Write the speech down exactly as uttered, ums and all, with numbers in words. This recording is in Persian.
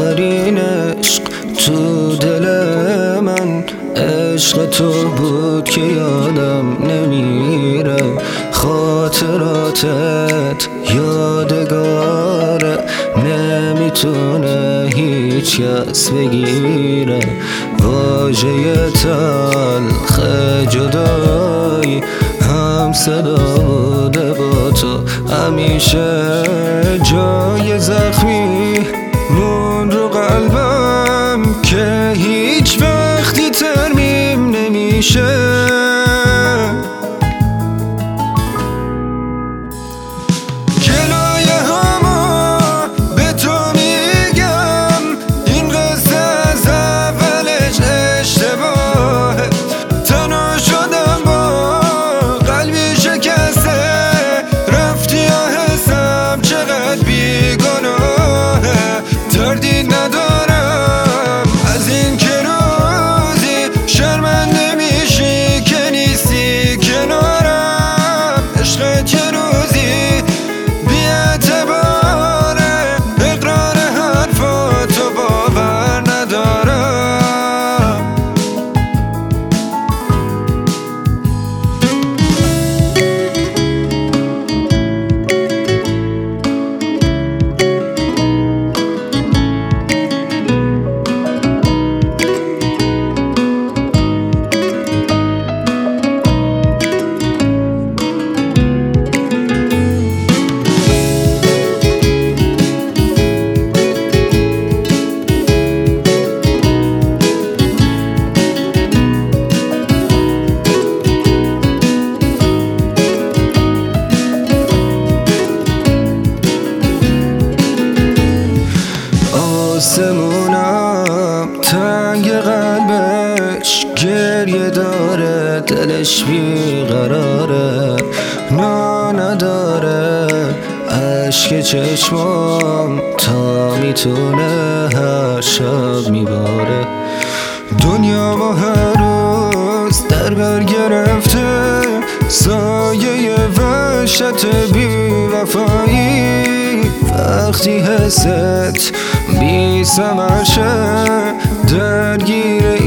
آخرین عشق تو دل من عشق تو بود که یادم نمیره، خاطراتت یادگاره، نمیتونه هیچ کس بگیره. واژه تلخ جدایی هم صدا بوده با تو، همیشه جای زخمی مون رو قلبم که هیچ وقتی ترمیم نمیشه. آسمونم تنگ قلبش گریه داره، دلش بیقراره، نا نداره اشک چشمام تا میتونه هر شب میباره. دنیا ما هر روز در بر گرفته سایه وحشت بی وفایی، وقتی حست بی ثمر شه درگیر